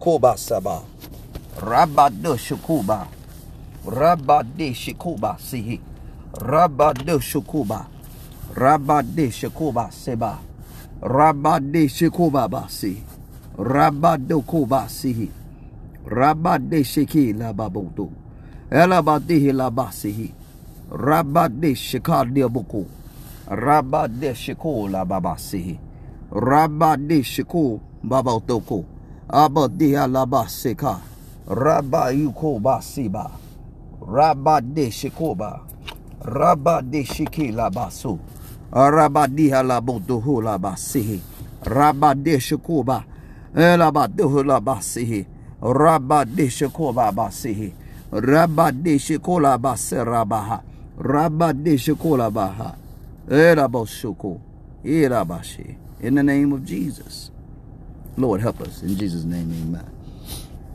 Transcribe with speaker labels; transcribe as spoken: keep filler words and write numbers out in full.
Speaker 1: Shukuba Saba. Rabado Shukuba. Rabade Shikuba Sihi. Rabado Shukuba. Rabade Shikuba Seba. Rabade Shikuba Basi. Rabado Kuba Sihi. Rabade Shiki La Babudu. Elabadihi La Basihi. Rabade Shikadi Buku. Rabade Shiku La Babasihi. Rabade Shiku Babotoko. Abadia La Basika. Rabayuko Basiba. Rabade Shikoba. Rabade Shiki La Basu. Rabadiha La Boduhu La Basihi. Rabade Shikoba. Elabaduhu La Basihi. Rabade Shikoba Basihi. Rabade Shikola Basirabaha. Rabade Shikola Baha. Eraboshuko. Erabashi. In the name of Jesus. Lord, help us. In Jesus' name, amen.